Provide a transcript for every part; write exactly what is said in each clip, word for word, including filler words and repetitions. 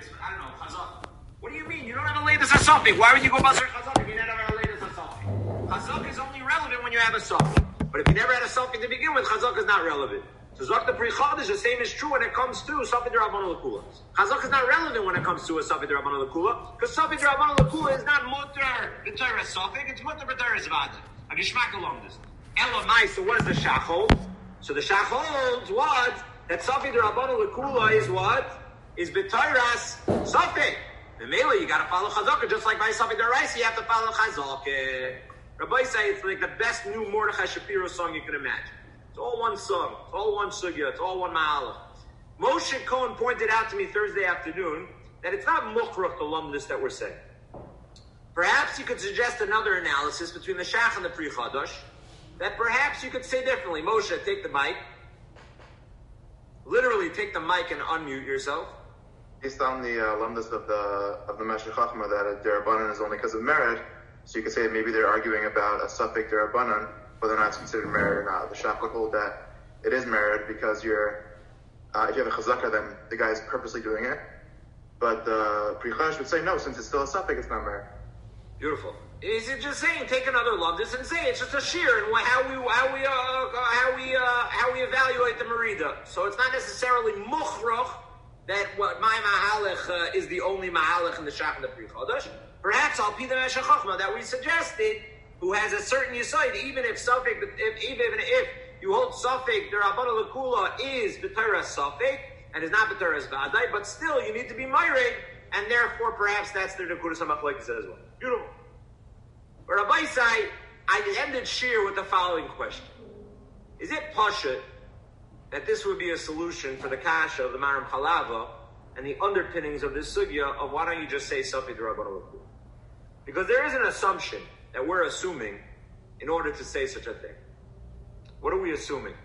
it's, I don't know, chazak. What do you mean? You don't have a latest or something. Why would you go basar chazak if you never have a latest or something? Chazak is only relevant when you have a something. But if you never had a something to begin with, chazak is not relevant. So Zok the Pri-Chadash, the same is true when it comes to Safed Rabbanan L'Kula. Chazak is not relevant when it comes to a Safed Rabbanan L'Kula, because Safed Rabbanan L'Kula is not mutter b'Torah Safek, it's mutter b'Torah Zvada. A Geshmak along this. Elamai, so what does the Shach hold? So the Shach holds what? That Safed Rabbanan L'Kula is what? Is b'Torah Safek. And Mela, you gotta follow Chazak, just like by Safed D'Oraisa, you have to follow Chazak. Rabbi say it's like the best new Mordechai Shapiro song you can imagine. It's all one song. It's all one sugya. It's all one ma'alach. Moshe Cohen pointed out to me Thursday afternoon that it's not mukhrach to lump this that we're saying. Perhaps you could suggest another analysis between the Shach and the Pri Chadash that perhaps you could say differently. Moshe, take the mic. Literally take the mic and unmute yourself. Based on the uh, lumdus of the of the Meshech Chachma that a derabanan is only because of merit, so you could say maybe they're arguing about a suffix derabanan, whether or not it's considered merit or not. The Shach would hold that it is merit because you're, uh, if you have a chazaka, then the guy is purposely doing it. But the Pri Chadash would say no, since it's still a suffix, it's not merit. Beautiful. Is it just saying take another lumdus and say it's just a shear and how we how we uh, how we uh, how we evaluate the merida? So it's not necessarily mukhrach that what my mahalach uh, is the only mahalach in the Shach and the Pri Chadash. Perhaps al pi the Meshech Chachma that we suggested, who has a certain yisoid, even if Safek, if, even if you hold Safek, the Rabbanan L'Kula is B'Torah Safek, and is not B'Torah Zvadai, but still you need to be Meirig, and therefore perhaps that's the Nekudas HaMachlokes as well. Beautiful. But Rabbi Sai, I ended Shir with the following question. Is it Pashut that this would be a solution for the Kasha of the Maram Halava and the underpinnings of this Sugya of why don't you just say Safek, the Rabbanan L'Kula? Because there is an assumption that we're assuming in order to say such a thing. What are we assuming?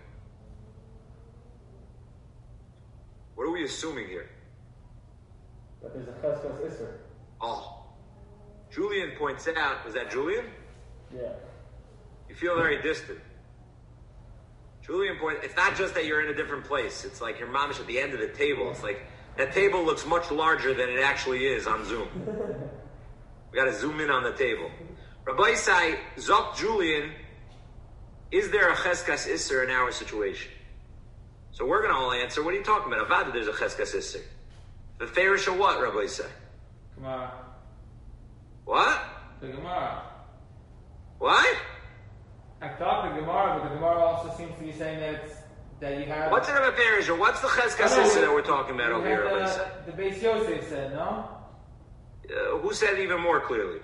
What are we assuming here? That there's a cheskas isser. Oh. Julian points out, was that Julian? Yeah. You feel very distant. Julian points, it's not just that you're in a different place. It's like your mom is at the end of the table. It's like, that table looks much larger than it actually is on Zoom. We got to zoom in on the table. Rabbi Isai, Zok Julian, is there a cheskas isser in our situation? So we're going to all answer, what are you talking about? Avada, there's a cheskas isser. The fairish or what, Rabbi Isai? Gemara. What? The Gemara. What? I thought the Gemara, but the Gemara also seems to be saying that it's, that you have... What's it of a fairish or what's the cheskas oh, no, isser that we're talking about over here, Rabbi Isai? The Beis Yosef said, no? Uh, who said it even more clearly?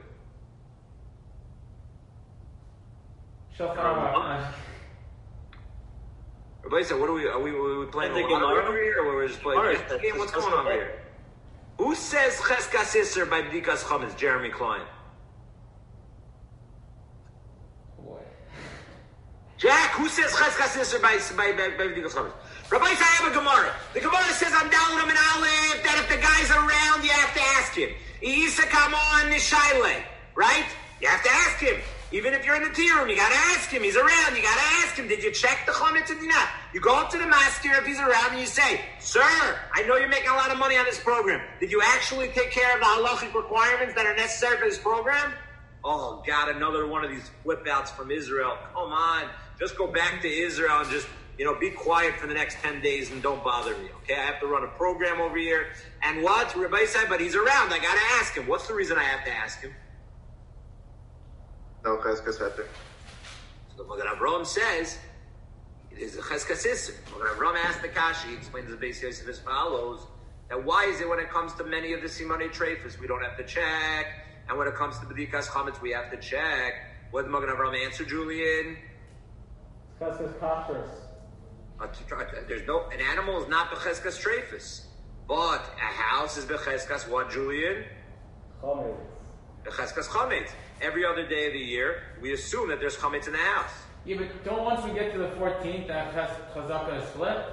Shofar. Everybody said, "What are we? Are we, are we playing the game over here, or we're just playing the game? What's going on here?" Who says Cheskas Isser by Bdikas Chametz? Jeremy Klein. Boy. Jack, who says Cheskas Isser by by by, by Bdikas Chametz? Rabbi said, "I have a Gemara. The Gemara says on Dalet and Aleph that if the guy's around, you have to ask him. Isa come on Nishayle, right? You have to ask him." Even if you're in the tea room, you gotta ask him. He's around. You gotta ask him. Did you check the chametz or not? You go up to the master if he's around and you say, "Sir, I know you're making a lot of money on this program. Did you actually take care of the halachic requirements that are necessary for this program?" Oh God, another one of these flip outs from Israel. Come on, just go back to Israel and just you know be quiet for the next ten days and don't bother me. Okay, I have to run a program over here. And what Rabbi said, but he's around. I gotta ask him. What's the reason I have to ask him? No cheskas heter. So the Magen Avraham says it is a cheskas isser. Magen Avraham asked the Kashi, he explains the Beis Yosef as follows: that why is it when it comes to many of the Simonei Treifus we don't have to check, and when it comes to B'dikas Chametz we have to check? What did Magen Avraham answer, Julian? Cheskas kashrus. There's no an animal is not b'cheskas Treifus, but a house is b'cheskas what, Julian? Chametz. B'cheskas Chametz. Every other day of the year, we assume that there's chametz in the house. Yeah, but don't once we get to the fourteenth, that chazaka is flipped?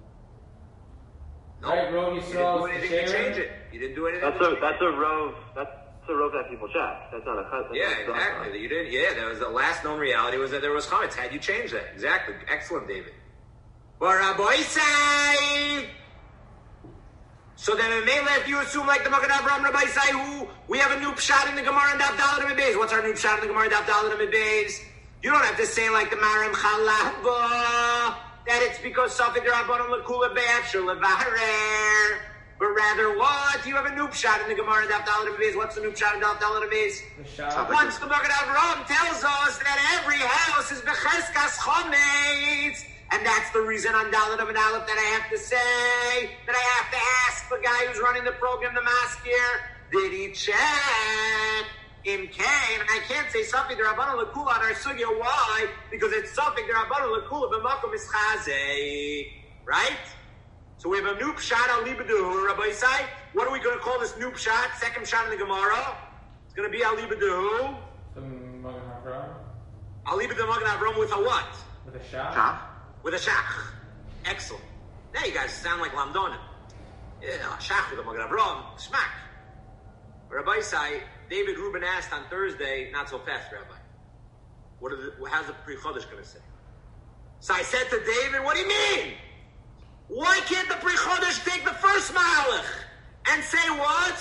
No, right, Rov you didn't do anything to change it. You didn't do anything. That's a that's a rov. That's a rov that people check. That's not a chaz. Yeah, exactly. You didn't. Yeah, that was the last known reality was that there was chametz. Had you changed that? Exactly. Excellent, David. But Rabbi say. So then in Mela, if you assume like the Magen Avraham Rabbi Say, who we have a new pshat in the Gemara and Daf Dalet Amid Beis. What's our new pshat in the Gemara and Daf Dalet Amid Beis? You don't have to say like the Maram Chalava that it's because Safik Rabbanon Lekula Be'efshel Levarer. But rather, what? You have a new pshat in the Gemara and Daf Dalet Amid Beis. What's the new pshat in Daf Dalet Amid Beis? Once the Magen Avraham tells us that every house is Becheskas Chometz. And that's the reason on Dalet of an Aleph that I have to say, that I have to ask the guy who's running the program, the maskir, did he check in Kane? And I can't say something to Rabbanon Lekula on our sugya. Why? Because it's something to Rabbanon Lekula b'makom ischazeh. Right? So we have a new pshat al libaduhu, Rabbi Isai. What are we going to call this new pshat? Second pshat in the Gemara. It's going to be al libaduhu. The Magen Avraham. Al libaduhu Magen Avraham with a what? With a shach. Shach? With a shach. Excellent. Now you guys sound like Lamdonim. Yeah, shach with a Magen Avraham. Schmack. Rabbi Isai, David Rubin asked on Thursday, not so fast, Rabbi. What are the, how's the Pri Chodesh going to say? So I said to David, what do you mean? Why can't the Pri Chodesh take the first Malach and say what?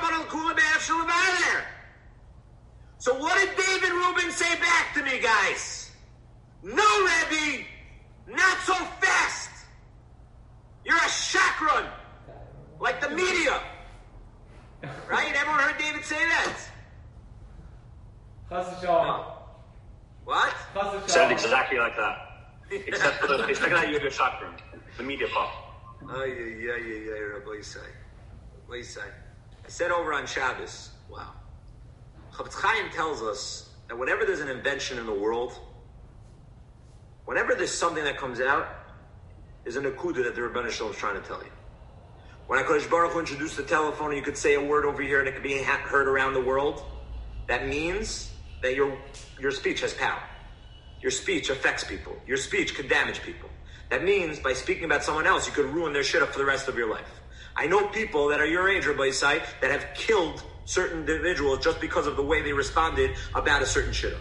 So what did David Rubin say back to me, guys? No, Rebbe. Not so fast. You're a chakran. Like the media. Right? Everyone heard David say that? Chas v'shalom. No. What? Chas v'shalom. Said exactly like that. Except for the, except that you're the chakram, the media part. Oh, yeah, yeah, yeah, yeah, Rabbi Yisai. Rabbi Yisai. I said over on Shabbos, wow. Chafetz Chaim tells us that whenever there's an invention in the world, whenever there's something that comes out, there's a nakuda that the Rebbeinu Shalom is trying to tell you. When HaKadosh Baruch Hu introduced the telephone and you could say a word over here and it could be heard around the world, that means that your your speech has power. Your speech affects people. Your speech could damage people. That means by speaking about someone else, you could ruin their shit up for the rest of your life. I know people that are your age, Rabbi Yisai, that have killed certain individuals just because of the way they responded about a certain shidduch.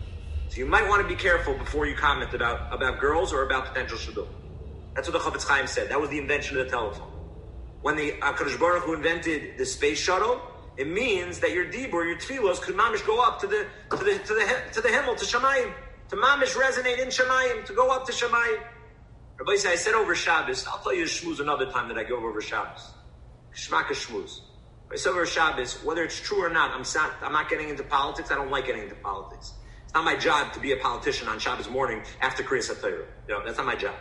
So you might want to be careful before you comment about, about girls or about potential shidduch. That's what the Chafetz Chaim said. That was the invention of the telephone. When the HaKadosh Baruch Hu invented the space shuttle, it means that your dibur, your tefillos, could mamish go up to the to the to the to the himmel, to Shamayim, to mamish resonate in Shamayim, to go up to Shamayim. Rabbi Yisai, I said over Shabbos, I'll tell you the shmuz another time that I go over Shabbos. Shmaka shmuz. I said over Shabbos, whether it's true or not, I'm not, I'm not getting into politics. I don't like getting into politics. It's not my job to be a politician on Shabbos morning after Kriyas HaTorah. You know, that's not my job.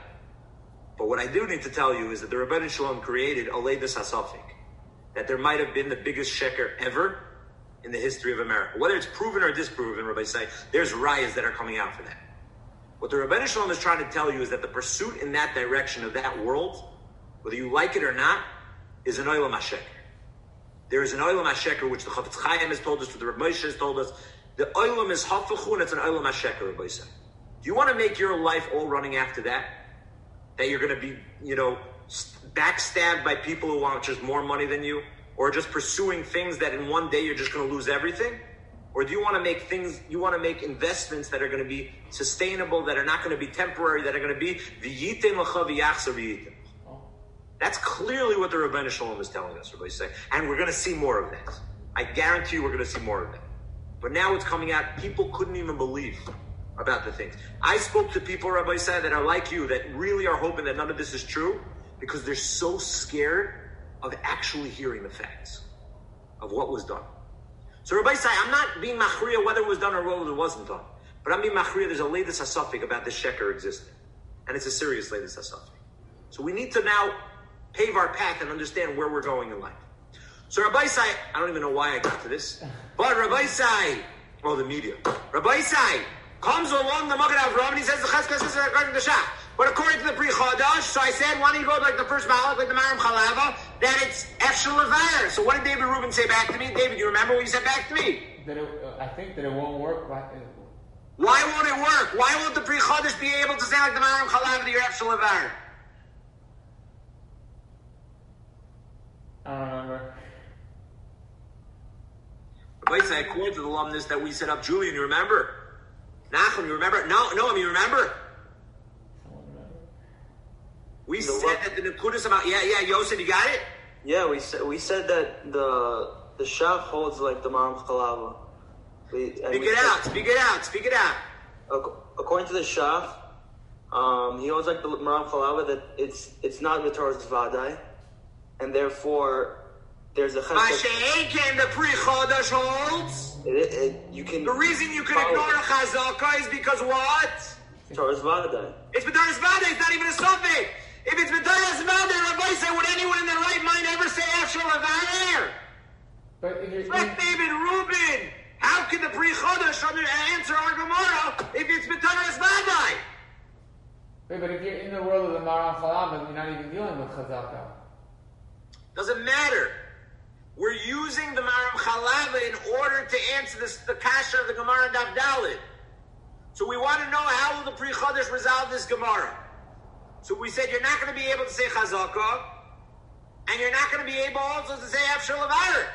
But what I do need to tell you is that the Rebbeinu Shalom created Aleidus HaSafik, that there might have been the biggest sheker ever in the history of America. Whether it's proven or disproven, Rabbi say, there's riots that are coming out for that. What the Rebbeinu Shalom is trying to tell you is that the pursuit in that direction of that world, whether you like it or not, is an Olam HaSheker. There is an Olam HaSheker, which the Chafetz Chaim has told us, which the Rebbe Moshe has told us. The Olam is Hafachu, and it's an Olam HaSheker, Rabbi say. Do you want to make your life all running after that? That you're going to be, you know, backstabbed by people who want just more money than you, or just pursuing things that in one day you're just going to lose everything? Or do you want to make things, you want to make investments that are going to be sustainable, that are not going to be temporary, that are going to be v'yitem l'cha v'yachzor v'yitem? That's clearly what the Rebbeinu Shalom is telling us, Rabbi say, and we're going to see more of that. I guarantee you we're going to see more of that. But now it's coming out, people couldn't even believe about the things. I spoke to people, Rabbi say, that are like you, that really are hoping that none of this is true, because they're so scared of actually hearing the facts of what was done. So Rabbi say, I'm not being machriya whether it was done or whether it wasn't done, but I'm being machriya there's a leidus hasafik about this sheker existing, and it's a serious leidus hasafik. So we need to now pave our path and understand where we're going in life. So Rabbi say, I don't even know why I got to this, but Rabbi say, oh, the media. Rabbi say comes along the Magen Avraham and he says the cheskas is according to Shach. But according to the Pri Chodesh, so I said, why don't you go like the first malach, like the Maram Chalava, that it's Efshel Levayer. So what did David Rubin say back to me? David, you remember what you said back to me? That it, uh, I think that it won't work. Right? Why won't it work? Why won't the Pri Chodesh be able to say like the Maram Chalava that you're Efshel Levayer? I don't remember. Rabbi say, according to the alumnus that we set up, Julian, you remember? Nachum, you remember? No, no, you remember? We The said what? that the Nekudas about, yeah, yeah, Yosef, you got it? Yeah, we said we said that the the Shach holds like the Maram Chalava. We, speak it out. Speak it out. Speak it out. According to the Shach, um, he holds like the Maram Chalava that it's it's not the Torah's Vadai, and therefore there's a Mashiach came the Pri Chodesh holds. It, it, you can. The reason you can ignore a Chazaka is because what? Torah's Vadai. It's B'Torah's Vadai. It's not even a suffix. If it's B'Torah's Vadai, Rabbi say, would anyone in their right mind ever say Afshel Avair? But if you're Like David Rubin, how can the Pri Chodesh answer our Gemara if it's B'Torah's Vadai? Wait, but if you're in the world of the Maram Chalava, you're not even dealing with Chazaka. Doesn't matter. We're using the Maram Chalava in order to answer this, the kasha of the Gemara and Daf Daled. So we want to know how will the Pri Chodesh resolve this Gemara. So we said you're not going to be able to say Chazaka, and you're not going to be able also to say Afshel Avair.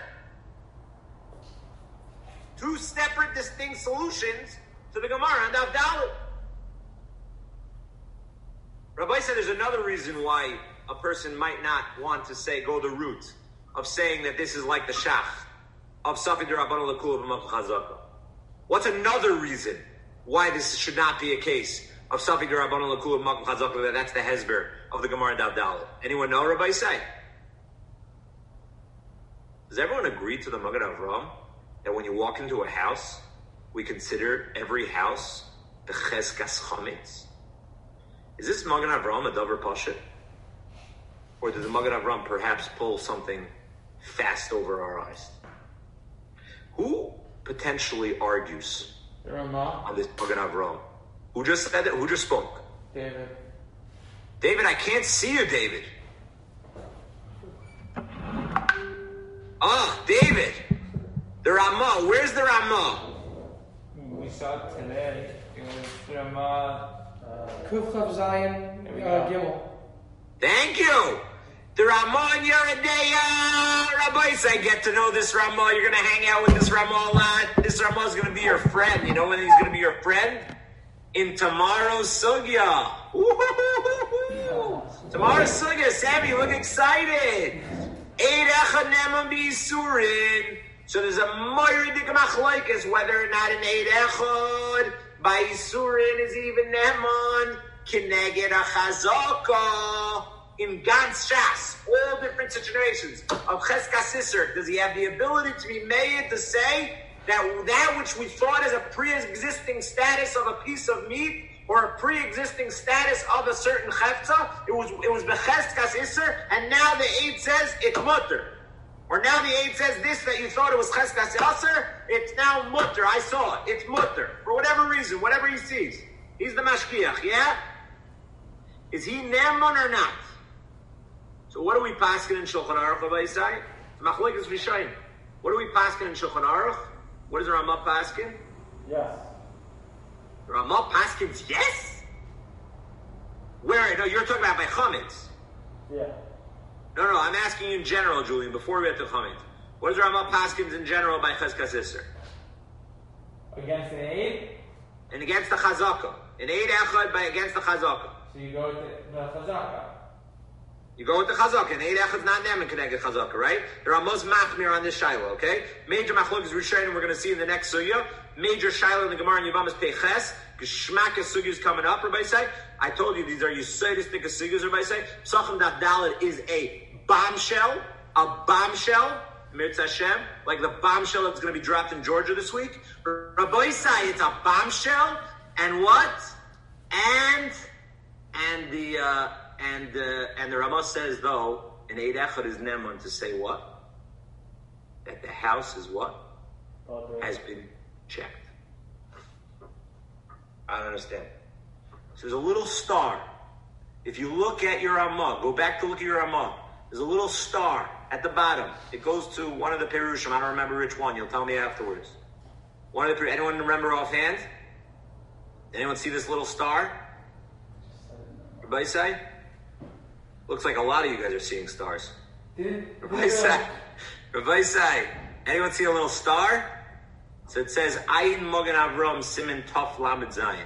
Two separate, distinct solutions to the Gemara and Daf Daled. Rabbi said there's another reason why a person might not want to say, go the route of saying that this is like the Shach of Safi D'Rabbanan L'Kula B'Mav Chazaka. What's another reason why this should not be a case of Safi D'Rabbanan L'Kula B'Mav Chazaka, that that's the Hezber of the Gemara and Daf Daled? Anyone know, Rabbi say? Does everyone agree to the Magen Avraham that when you walk into a house, we consider every house the Cheskas Chametz? Is this Magen Avraham a Dover Pasha? Or did the Magen Avraham perhaps pull something fast over our eyes? Who potentially argues The Ramah. on this Magen Avraham? Who just said it? Who just spoke? David. David, I can't see you, David. Ah, David. The Ramah. Where's the Ramah? We saw it today. It was the Ramah. Kuf Chav Zayin There we uh, go. Gimel. Thank you. The Ramah and Yeridea. Rabbi, I get to know this Ramah. You're going to hang out with this Ramah a lot. This Ramah is going to be your friend. You know when he's going to be your friend? In tomorrow's Sugya. Woo-hoo-hoo-hoo-hoo. Tomorrow's Sugya. Sammy, you look excited. Eid Echad Neman B'Yisurin. So there's a Moiridik Machlokes whether or not an Eid Echad by Yisurin is even Neman. Kineged a Chazaka. In Gans Shas, all different situations of Cheskas Isser, does he have the ability to be made to say that that which we thought as a pre-existing status of a piece of meat or a pre-existing status of a certain Chefza, it was it was Becheskas Isser, and now the Eid says it's mutter. Or now the Eid says this that you thought it was Cheskas Isser, it's now mutter. I saw it. It's mutter. For whatever reason, whatever he sees. He's the Mashkiach, yeah? Is he Neman or not? So what do we paskin in Shulchan Aruch, Rabbi Yisai? Machlokes Rishayim. What do we paskin in Shulchan Aruch? What does the Ramah paskin? Yes. The Ramah paskins yes? Where? No, you're talking about by Chametz. Yeah. No, no, I'm asking you in general, Julian, before we get to Chametz. What does the Ramah paskins in general by Cheskas Isser? Against an Eid? And against the Chazaka. An Eid Echad by against the Chazaka. So you go with the, the Chazaka. You go with the Chazaka, and Eid Echad's not Neman connected Chazaka, right? There are most machmir on this Shiloh, okay? Major machlokes Rishayim we're going to see in the next Sugya. Major Shiloh in the Gemara and Yavamas Peches. Geshmak Sugya is coming up, Rabbi say. I told you these are Yisaitistic Sugyas, Rabbi say. Psachim Daf Daled is a bombshell, a bombshell, Mirtz Hashem, like the bombshell that's going to be dropped in Georgia this week. Rabbi say it's a bombshell, and what? And, and the, uh, And uh, and the Ramah says, though, an Eid Echad is Neman to say what? That the house is what? Has been checked. I don't understand. So there's a little star. If you look at your Ramah, go back to look at your Ramah. There's a little star at the bottom. It goes to one of the Perushim. I don't remember which one. You'll tell me afterwards. One of the anyone remember offhand? Anyone see this little star? Everybody say? Looks like a lot of you guys are seeing stars. Rabbi Sai, Rabbi Sai, anyone see a little star? So it says, Ayin Magen Avraham Siman Tov Lamed Zayin.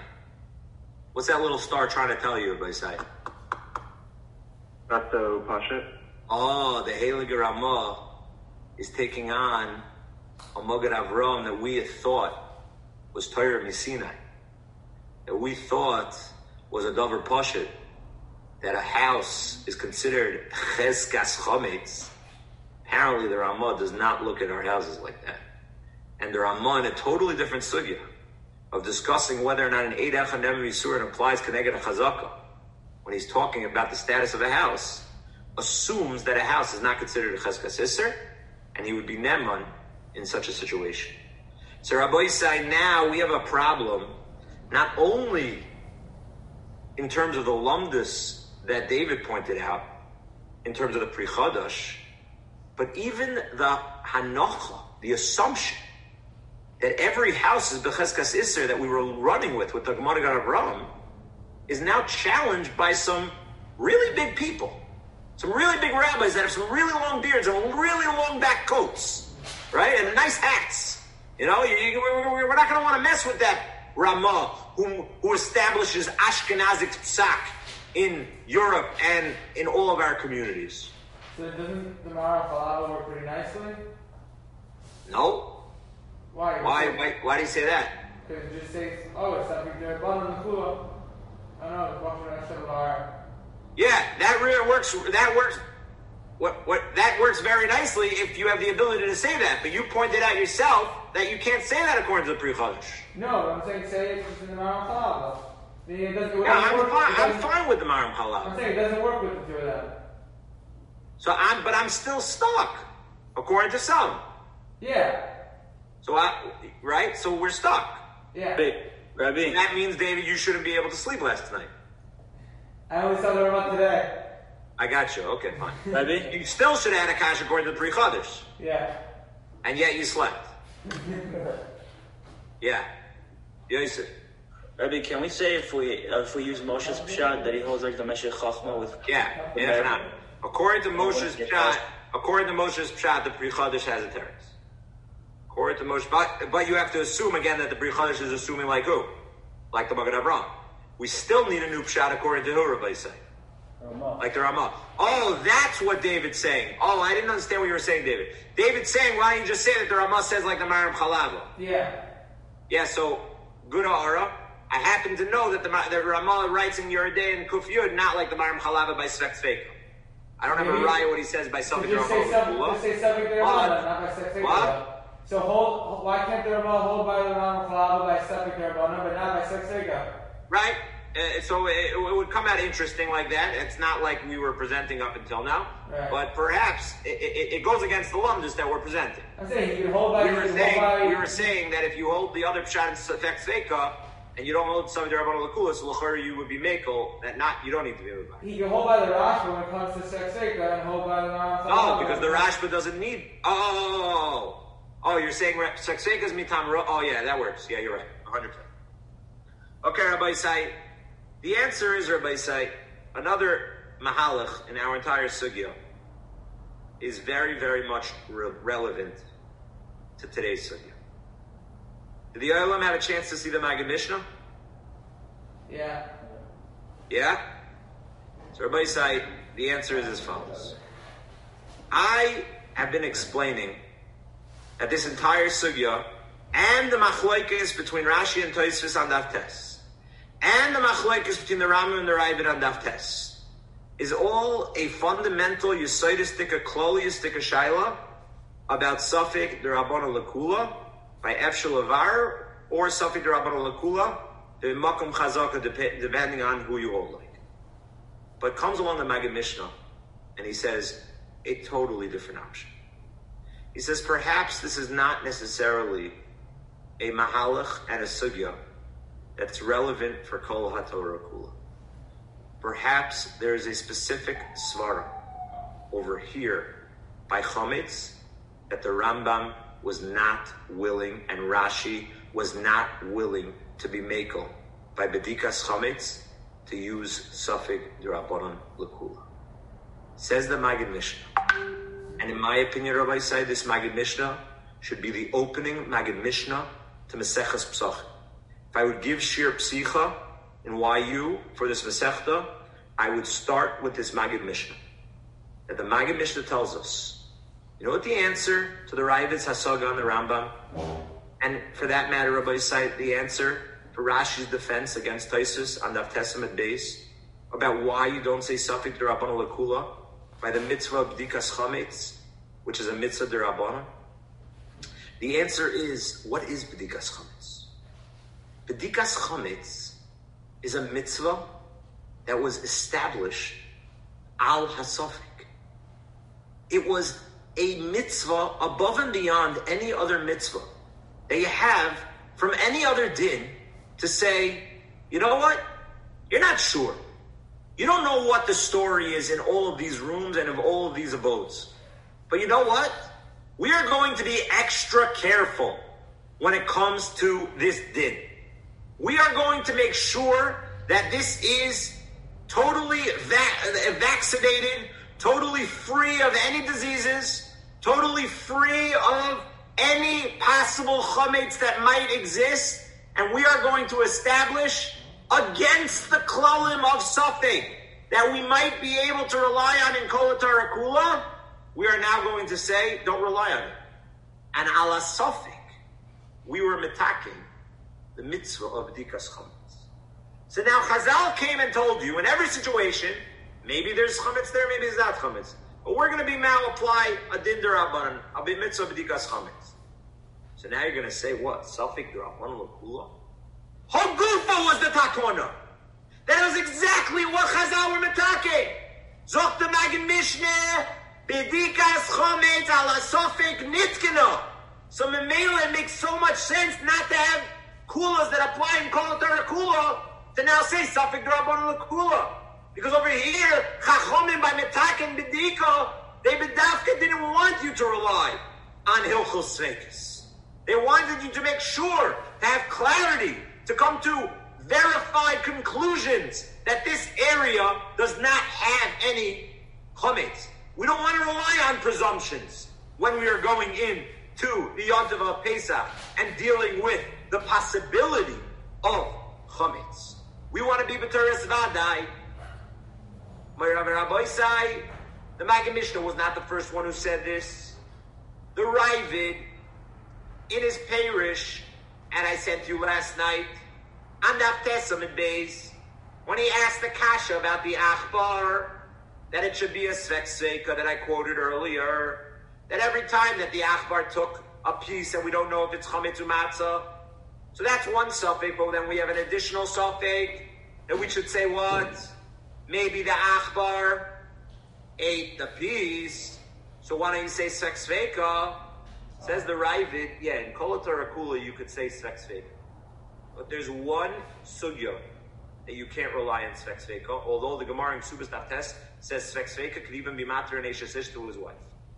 What's that little star trying to tell you, Rabbi Sai? That's so Pasha. oh, the Heilige Ramah is taking on a Magad Avram that we had thought was Torah Misinai, that we thought was a Dover Pashut, that a house is considered Cheskas Chometz. Apparently the Ramah does not look at our houses like that. And the Ramah in a totally different sugya of discussing whether or not an Eid Echad Ne'eman Yisurin applies Keneged a Chazakah, when he's talking about the status of a house, assumes that a house is not considered a Cheskas Isser, and he would be Neman in such a situation. So Rabbi say now we have a problem, not only in terms of the lumdus that David pointed out, in terms of the Pri Chadash, but even the Hanocha, the assumption that every house is Becheskas Isser that we were running with, with the Gemara Gad Avraham, is now challenged by some really big people. Some really big rabbis that have some really long beards and really long back coats, right? And nice hats. You know, you, you, we're, we're not going to want to mess with that Ramah who, who establishes Ashkenazic psak in Europe and in all of our communities. So doesn't the Mara Chalava work pretty nicely? No. Why? Why, why, why do you say that? Because it just says, oh, it's something there, bottom of the Kula. I don't know, it's watching that shit bar. Yeah, that really works. That works. What? What? That works very nicely if you have the ability to say that. But you pointed out yourself that you can't say that according to the Pri Chadash. No, I'm saying say it in the Maram Chalava. It doesn't, it Yeah, I'm work, fine. it I'm doesn't- fine with the Maram I'm Chalava. saying it doesn't work with the two of them. So I'm, but I'm still stuck, according to some. Yeah, So I, right? So we're stuck. yeah. Rabbi, Rabbi, That means, David, you shouldn't be able to sleep last night. I only saw the Ramah today. I got you. Okay, fine. Rabbi, You still should have had a cash according to the Pri Chadash, Yeah. and yet you slept. Yeah. Yosef. Rabbi, can we say if we uh, if we use Moshe's pshat that he holds like the Meshech Chachma with? Yeah. Yeah. For now. According to Moshe's pshat, according to Moshe's pshat, the Pri Chadash has a teretz. According to Moshe, but but you have to assume again that the Pri Chadash is assuming like who, like the Magad Avraham. We still need a new pshat according to who, Rabbi say, like the Ramah. Oh, that's what David's saying. Oh, I didn't understand what you were saying, David. David's saying, why don't you just say that the Ramah says like the Maram Chalava? Yeah. Yeah. So good Ara. I happen to know that the the Ramah writes in Yeridei and Kuf Yud not like the Maram Chalava by Svek Tzveika. I don't have a Maybe- raya what he says by So something. just say something, just say something there, What? not by Sex What? So hold, why can't the Ramah hold by the Maram Chalava by Sepik Rabbanon, but not by Sex Right? Uh, so it, it would come out interesting like that. It's not like we were presenting up until now. Right. But perhaps it, it, it goes against the lumdus that we're presenting. I'm saying you can hold by, We you were can saying, hold by. we were saying that if you hold the other pshat in Sefek Sveika, and you don't hold some of the Rabban Lakula, so l'chor you would be makel, that not, you don't need to be able to. He can hold by the Rashba when it comes to Sex and hold by the Maram No, Chalava. because the Rashba doesn't need, oh, oh, you're saying Sefek is mitam, ro- oh yeah, that works. Yeah, you're right, one hundred percent. Okay, Rabbi Sai. The answer is, Rabbi Sai, another mahalach in our entire sugya is very, very much re- relevant to today's sugya. Did the Olam have a chance to see the Maggid Mishnah? Yeah. Yeah? So Rabbi Sai, the answer is as follows. I have been explaining that this entire sugya and the machlokes between Rashi and Tosfos on Daf Tes, and the machlokes between the Rambam and the Ravid on Daf Tes, is all a fundamental yesodistic, kloliyistic shaila about Safek D'Rabbanan L'Kula by Efshel Avar, or Safek D'Rabbanan L'Kula the Makom Chazaka, depending on who you hold like. But comes along the Maggid Mishnah and he says a totally different option. He says perhaps this is not necessarily a mahalach and a sugya that's relevant for Kol HaTorah Kula. Perhaps there is a specific svara over here by Chometz that the Rambam was not willing and Rashi was not willing to be makel by Bedikas Chometz to use Safek D'Rabbanan L'Kula. Says the Maggid Mishnah. And in my opinion, Rabbi Sai, this Maggid Mishnah should be the opening Maggid Mishnah to Maseches Psachim. If I would give Shir Psicha in Y U for this Masechta, I would start with this Maggid Mishnah. that the Maggid Mishnah tells us. You know what the answer to the Ravid's Hasaga on the Rambam? And for that matter, Rabbi Yisai, the answer for Rashi's defense against Taisus on the Testament base about why you don't say Safik D'Rabbanan L'Kula by the mitzvah of B'dikas Chametz, which is a mitzvah D'Rabbanan. The answer is, what is B'dikas Chametz? B'dikas Chametz is a mitzvah that was established al hasafik. It was a mitzvah above and beyond any other mitzvah that you have from any other din to say, you know what? You're not sure. You don't know what the story is in all of these rooms and of all of these abodes. But you know what? We are going to be extra careful when it comes to this din. We are going to make sure that this is totally va- vaccinated, totally free of any diseases, totally free of any possible chametz that might exist, and we are going to establish against the klalim of safek that we might be able to rely on in kol kula. We are now going to say, don't rely on it. And ala safek, we were mitaking the mitzvah of b'dikas chametz. So now Chazal came and told you, in every situation, maybe there's chametz there, maybe there's not chametz, but we're going to be now apply a din d'Rabbanan, a mitzvah b'dikas chametz. So now you're going to say what? Safek d'Rabbanan l'kula? Hogufa was the takona. That was exactly what Chazal were mitaking. Zok the Maggid Mishnah, b'dikas chametz ala safek nitkena. So Memela, it makes so much sense not to have kulas that apply in kol kula to now say Safek D'Rabbanan L'Kula. Because over here, Chachomim by Metakin B'diko, they B'dafka didn't want you to rely on Hilchos Sveikis. They wanted you to make sure to have clarity, to come to verified conclusions that this area does not have any chametz. We don't want to rely on presumptions when we are going in to the Yontiv of Pesach and dealing with the possibility of chametz. We want to be b'teres vadai. My Rabbi Isai, the Maggid Mishnah was not the first one who said this. The Ravid, in his parish, and I said to you last night, on the Testament base, when he asked the Kasha about the Achbar, that it should be a Svek Sveika that I quoted earlier, that every time that the Achbar took a piece and we don't know if it's Chametz or Matzah, so that's one suffix, but then we have an additional suffix that we should say what? Maybe the Achbar ate the piece, so why don't you say Svek Sveika? Says the Ravid, yeah, in Kol Kula you could say Svek Sveika. But there's one sugya that you can't rely on Svek Sveika, although the Gemara in Subas Naftes says Svek Sveika could even be matter and Eshes Ish to his wife.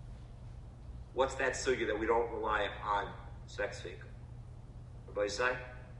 What's that sugya that we don't rely on Svek Sveika? Rabbi Yisai?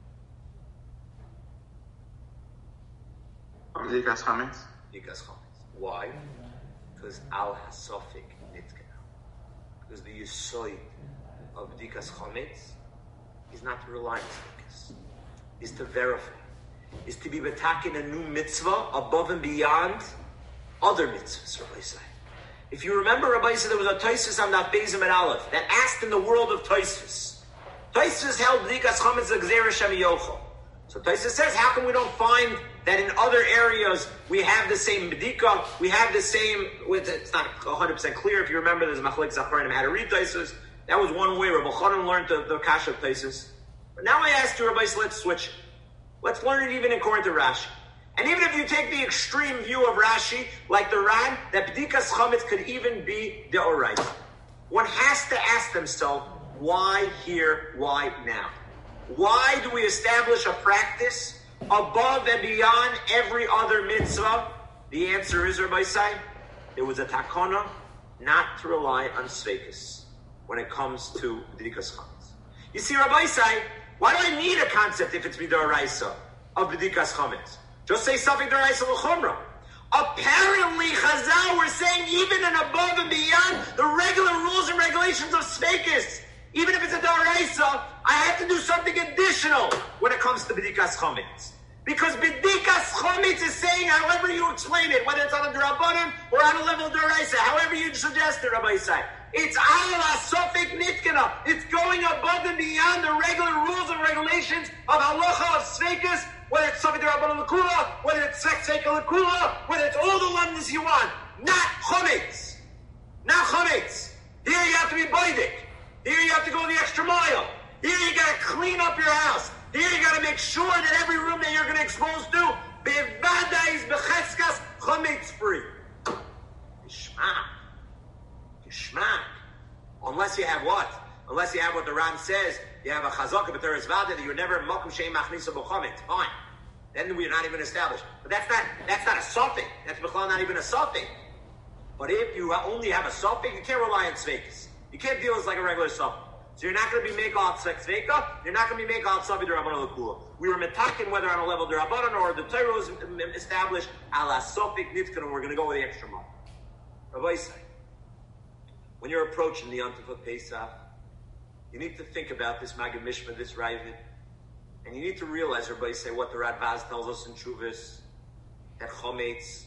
B'dikas chametz. B'dikas chametz. Why? Because al hasafik nitkana. Because the yisoid of b'dikas chametz is not to rely on sfikas, is to verify, is to be betakin a new mitzvah above and beyond other mitzvahs. Rabbi Yisai. If you remember, Rabbi Yisai, there was a Tosfos on that Bezim and Aleph that asked in the world of Tosfos. Tosfos held b'dikas chametz l'gzeira Shem Yochel. So Tosfos says, how come we don't find that in other areas we have the same b'dika, we have the same, with it's not one hundred percent clear. If you remember, there's Machlek Zacharinim how to read Tosfos. That was one way Rabbi Chanan learned the, the Kasha of Tosfos. But now I ask you, Rabbi Yisai, let's switch it. Let's learn it even according to Rashi. And even if you take the extreme view of Rashi, like the Ran, that b'dikas chametz could even be deoraita. One has to ask themselves, why here, why now? Why do we establish a practice above and beyond every other mitzvah? The answer is, Rabbi Yisai, there was a takana not to rely on sveikus when it comes to b'dikas chametz. You see, Rabbi Yisai, why do I need a concept if it's midoraisa of b'dikas chametz? Just say something d'oraisa l'chumra. Apparently, Chazal were saying even and above and beyond the regular rules and regulations of sveikus, even if it's a d'oraisa, I have to do something additional when it comes to b'dikas chametz. Because B'dikas Chometz is saying, however you explain it, whether it's on a D'Rabbanan or on a level of D'Oraisa, however you suggest it, Rabbi Yisai. It's Ala Sofik Nitkana. It's going above and beyond the regular rules and regulations of Halacha of Sveikas, whether it's Sofik D'Rabbanan L'Kula, whether it's Sveika L'Kula, whether it's all the lemons you want. Not Chometz. Not Chometz. Here you have to be Baidik. Here you have to go the extra mile. Here you got to clean up your house. Here you got to make sure that every room that you're going to expose to, Bevada is Becheskas Chometz free. Geschmack. Geschmack. Unless you have what? Unless you have what the Ram says, you have a Chazaka B'teres Vada that you're never Mokum Shein Machnisa B'Chometz. Fine. Then we're not even established. But that's not that's not a suffix. That's B'chal not even a suffix. But if you only have a suffix, you can't rely on Sveikas. You can't deal with like a regular suffix. So you're not going to be make out Sveika, you're not going to be make out Savi D'Rabbanan L'Kula. We were metakin whether on a level D'Rabbanan or the Torah was established, ala Sofik Nitzkan, and we're going to go with the extra mile. Rabbi Yisai, when you're approaching the Yom Tov of Pesach, you need to think about this Maggid Mishma, this Ravid, and you need to realize, Rabbi Yisai, what the Radbaz tells us in Shuvas, that Chometz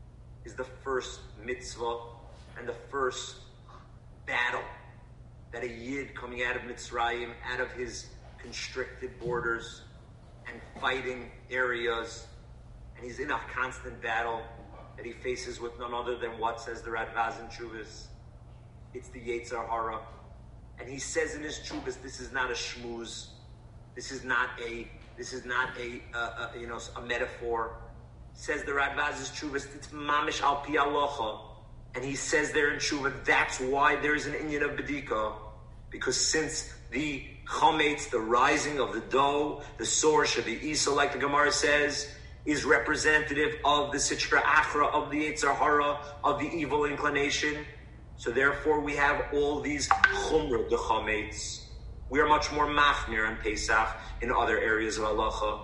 is the first mitzvah and the first battle that a Yid coming out of Mitzrayim, out of his constricted borders and fighting areas, and he's in a constant battle that he faces with none other than what says the Radbaz in Shuvas. It's the Yetzer Hara. And he says in his Shuvas, this is not a shmooze. This is not a, this is not a, uh, a you know, a metaphor. Says the Radbaz's Shuvas, it's mamish al pi alocha. And he says there in Shuvah, that's why there's an inyan of B'dika. Because since the Chometz, the rising of the dough, the source of the Isa, like the Gemara says, is representative of the Sitra Achra, of the Yetzer Hara, of the evil inclination. So therefore we have all these Chumrah, the Chometz. We are much more machmir on Pesach in other areas of Halacha.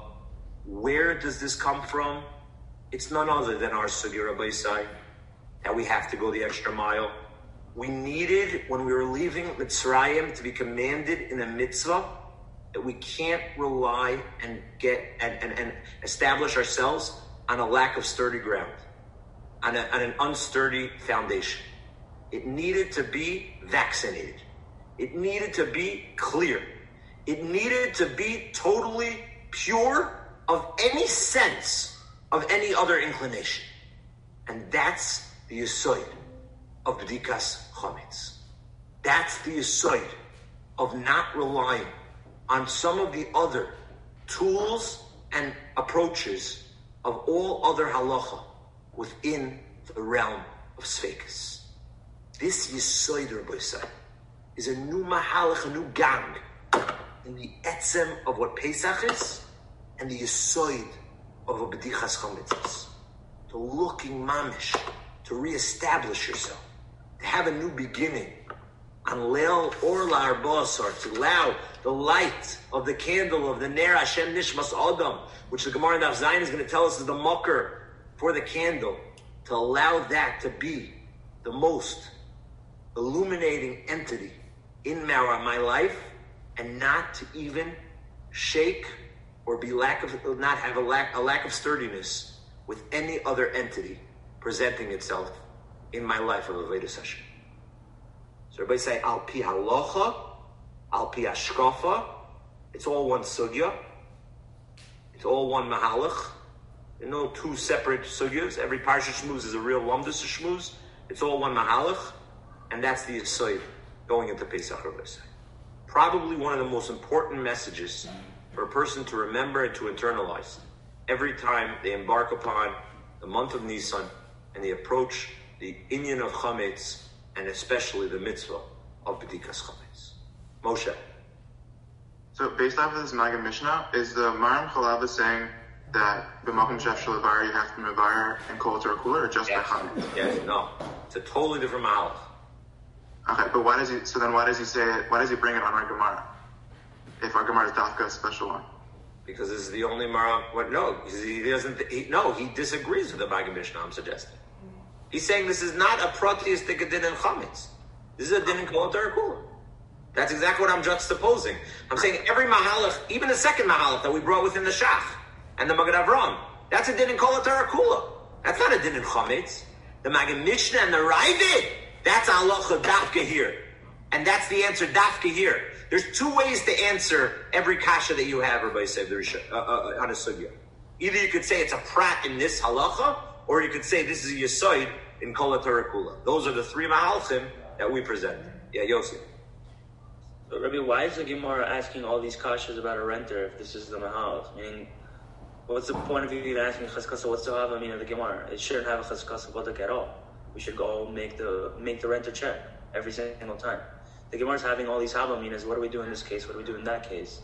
Where does this come from? It's none other than our Sugi Rabbi Yisai, that we have to go the extra mile. We needed, when we were leaving Mitzrayim, to be commanded in a mitzvah that we can't rely and get and, and, and establish ourselves on a lack of sturdy ground, on, a, on an unsturdy foundation. It needed to be vaccinated. It needed to be clear. It needed to be totally pure of any sense of any other inclination. And that's the yesod of B'dikas Chometz. That's the yesod of not relying on some of the other tools and approaches of all other halacha within the realm of Sveikas. This yesod, Rabbi Yisai, is a new mahalach, a new gang in the etzem of what Pesach is and the yesod of a B'dikas Chometz is. To looking mamish, to reestablish yourself, to have a new beginning on Leil or Lar Basar, to allow the light of the candle of the Ner Hashem Nishmas Adam, which the Gemara in Daf Zayin is going to tell us is the mucker for the candle, to allow that to be the most illuminating entity in my, my life, and not to even shake or be lack of not have a lack a lack of sturdiness with any other entity presenting itself in my life of Avodas Hashem. So everybody say, Al pi halacha, Al pi hashkafa, it's all one sugya, it's all one mahalach. There are no two separate sugyas. Every parsha shmuz is a real lamdus shmuz. It's all one mahalach, and that's the yesod going into Pesach Rabbi Yisai. Probably one of the most important messages for a person to remember and to internalize every time they embark upon the month of Nisan and they approach the inyan of Chometz, and especially the mitzvah of B'dikas Chometz. Moshe. So based off of this Maggid Mishnah, is the Maram Chalava saying that b'makom shef shalavar you have to mevar and kol Torah kula, or just Yes. by Chometz? Yes, no. It's a totally different mahalach. Okay, but why does he? So then, why does he say it? Why does he bring it on our Gemara? If our Gemara is Dafka, a special one. Because this is the only Mara. What? No, he doesn't. He, no, he disagrees with the Maggid Mishnah. I'm suggesting. He's saying this is not a pratiistic din in Chametz. This is a din in Kol Torah Kula. That's exactly what I'm juxtaposing. I'm saying every mahalach, even the second mahalach that we brought within the Shach, and the Magad Avram. That's a din in Kol Kula. That's not a din in Chametz. The Magad Mishnah and the Ravid, that's halacha dafka here. And that's the answer dafka here. There's two ways to answer every kasha that you have, Rabbi Yosef, uh, uh, on a sugya. Either you could say it's a prat in this halacha, or you could say this is a yisoid in Kol Kula. Those are the three mahalchim that we present. Yeah, Yosef. But Rabbi, why is the Gemara asking all these kashas about a renter if this is the mahal? Meaning, what's the point of you even asking cheskasa? What's the hava mean of the Gemara? It shouldn't have a cheskasa badak at all. We should go make the make the renter check every single time. The Gemara is having all these hava minas. What do we do in this case? What do we do in that case?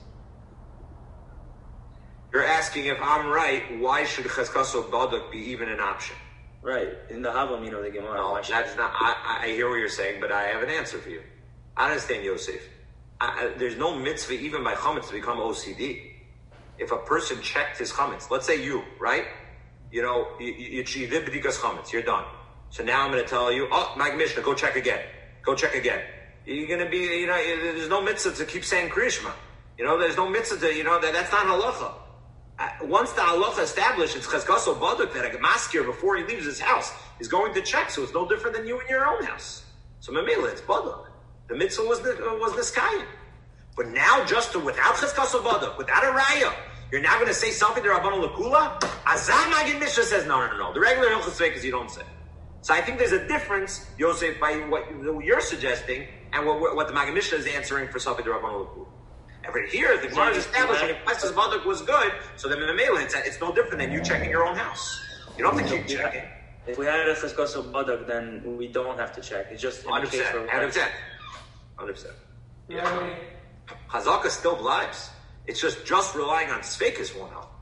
You're asking if I'm right, why should cheskasa badak be even an option? Right, in the hava mina of the Gemara. No, that's not. I, I hear what you're saying, but I have an answer for you. I understand, Yosef. I, I, there's no mitzvah even by chametz to become O C D. If a person checked his chametz, let's say you, right? You know, you, you, you did b'dikas chametz, you're done. So now I'm going to tell you, oh, Mag Mishnah, go check again. Go check again. You're going to be, you know, there's no mitzvah to keep saying Krishma. You know, there's no mitzvah to, you know, that that's not halacha. Uh, once the halacha established, it's chazkaso baduk that a maskir before he leaves his house is going to check, so it's no different than you in your own house. So memela, it's baduk. The mitzvah was was niskayim. But now, just to, without chazkaso baduk, without a raya, you're now going to say something to Rabbanu Lakula? Azam Magid Mishnah says no, no, no, no. The regular hilchos vekas you don't say. So I think there's a difference, Yosef, by what you're suggesting and what, what the Magid Mishnah is answering for something to Rabbanu Lakula. Over here, the Gemara is establishing if Pesach's baduk was good, so then in the mail, it's, it's no different than you checking your own house. You don't have to keep checking. If we had a cheskasa baduk, then we don't have to check. It's just one hundred percent. one hundred percent. one hundred percent. Yeah. Chazaka still lives. It's just just relying on Sveikas won't help.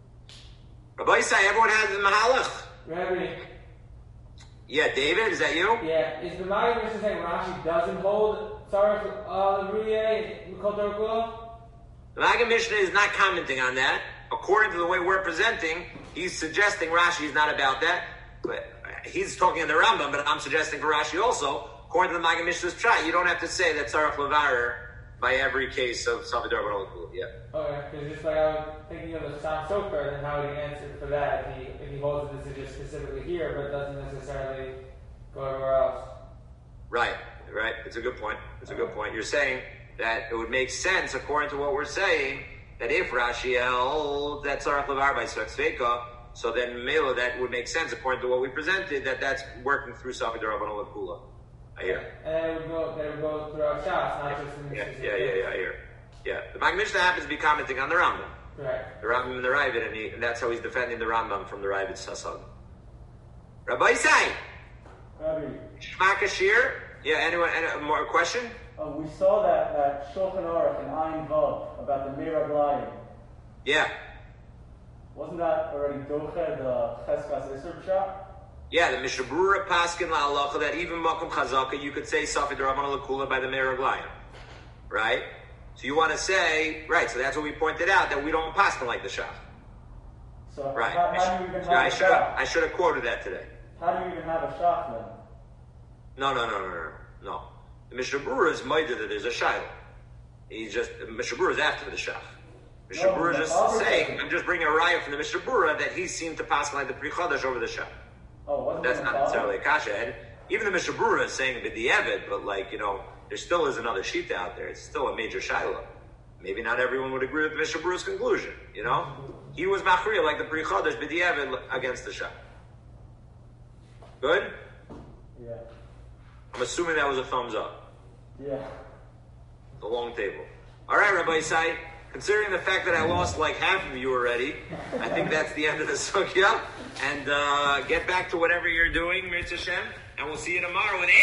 Rabbi Yisai, everyone has the Mahalach. Rabbi. Yeah, David, is that you? Yeah. Is the Magid Mishnah saying Rashi doesn't hold Tzarech uh Ruyeh Kol Kula? The Magid Mishnah is not commenting on that. According to the way we're presenting, he's suggesting Rashi is not about that. But he's talking in the Rambam, but I'm suggesting for Rashi also. According to the Magid Mishnah's pshat, you don't have to say that Tzarech Levarer by every case of Salvador Baruch. Yeah. Okay, because just like I was thinking of the Sam Sofer, then how would he answer for that if he if he holds that this is just specifically here, but doesn't necessarily go everywhere else? Right, right. It's a good point. It's a good point. You're saying that it would make sense, according to what we're saying, that if Rashi held that Tzarech Levar by Sveka, so then Mela, that would make sense, according to what we presented, that that's working through Salvador Rabbanah Lakula. I hear. And then it would go, then it would go throughout Shas, not just in the yeah, yeah, yeah, yeah, I hear. Yeah, the Magid Mishnah happens to be commenting on the Rambam. Right. The Rambam and the Ravid, and, he, and that's how he's defending the Rambam from the Ravid's Sasad. Rabbi Yisai. Rabbi. Shema Kashir. Yeah, anyone, any more question? Uh, we saw that, that Shulchan Aruch and Ayin Vav about the Miraglayim. Yeah. Wasn't that already Doche, the Cheskas Isser Pshat? Yeah, the Mishnah Berurah Paskin La Halacha, that even Makom Chazaka, you could say Safid Rabbanah Lakula by the Miraglayim. Right? So you want to say, right, so that's what we pointed out, that we don't paskin like the Shach. So right. how, how do you even have yeah, I a should have, Shach? I should have quoted that today. How do you even have a Shach then? No, no, no, no, no, no. The Mishnah Berurah is Maida that there's a Shiloh. He's just, Mishnah Berurah is after the Shach. Mishnah No, Berurah the just other saying, thing. I'm just bringing a raya from the Mishnah Berurah that he seemed to paskin like the Pri Chadash over the Shach. Oh, wasn't That's it not the necessarily a kasha. And even the Mishnah Berurah is saying b'di'evet, but like, you know, there still is another sheet out there. It's still a major shiloh. Maybe not everyone would agree with the Mishnah Berurah's conclusion, you know? He was machriya like the Pri Chadash b'di'evet against the Shach. Good? Yeah. I'm assuming that was a thumbs up. Yeah. The long table. All right, Rabbi Yisai. Considering the fact that I lost like half of you already, I think that's the end of the sugya. And uh, get back to whatever you're doing, Mitzvah Shem, and we'll see you tomorrow at eight.